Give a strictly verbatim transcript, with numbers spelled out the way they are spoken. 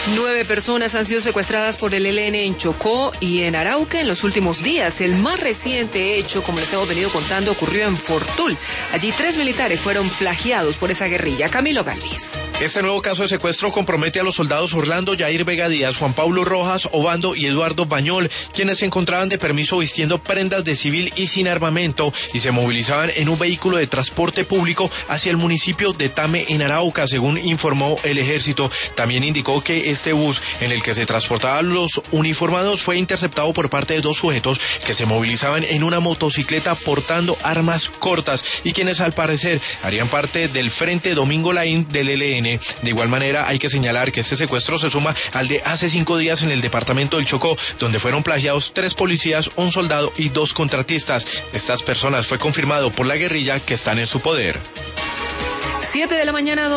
Nueve personas han sido secuestradas por el E L N en Chocó y en Arauca en los últimos días. El más reciente hecho, como les hemos venido contando, ocurrió en Fortul. Allí tres militares fueron plagiados por esa guerrilla. Camilo Galvis. Este nuevo caso de secuestro compromete a los soldados Orlando Yair Vega Díaz, Juan Pablo Rojas Obando y Eduardo Bañol, quienes se encontraban de permiso vistiendo prendas de civil y sin armamento y se movilizaban en un vehículo de transporte público hacia el municipio de Tame en Arauca, según informó el ejército. También indicó que este bus en el que se transportaban los uniformados fue interceptado por parte de dos sujetos que se movilizaban en una motocicleta portando armas cortas y quienes al parecer harían parte del Frente Domingo Laín del E L N. De igual manera hay que señalar que este secuestro se suma al de hace cinco días en el departamento del Chocó, donde fueron plagiados tres policías, un soldado y dos contratistas. Estas personas fue confirmado por la guerrilla que están en su poder. Siete de la mañana.